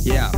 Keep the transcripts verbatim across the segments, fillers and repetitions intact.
Yeah.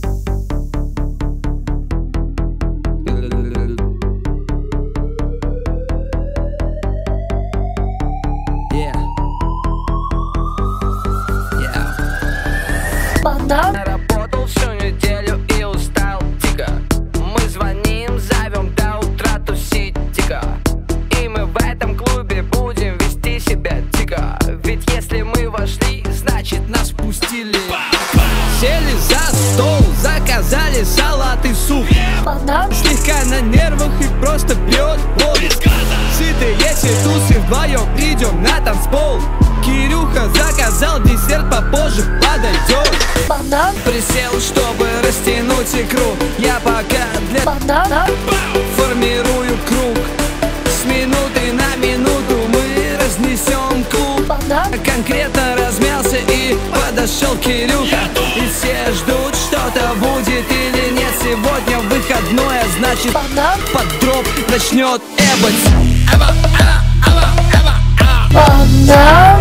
Наработал всю неделю и устал дико. Мы звоним, зовем до утра тусить дико. И мы в этом клубе будем вести себя дико. Ведь если мы вошли, значит нас пустили. Сели за стол, заказали салат и суп. Слегка на нервах и просто пьет воду. Сытые тусы вдвоем идем на танцпол. Кирюха заказал десерт, попозже подойдет. Присел, чтобы растянуть икру. Я пока для формирую круг. С минуты на минуту мы разнесем клуб. Конкретно размялся и подошел Кирюха. И все ждут, что-то будет или нет. Сегодня выходной, а значит под дроп начнет эбать. Эба, эба, эба, эба, эба.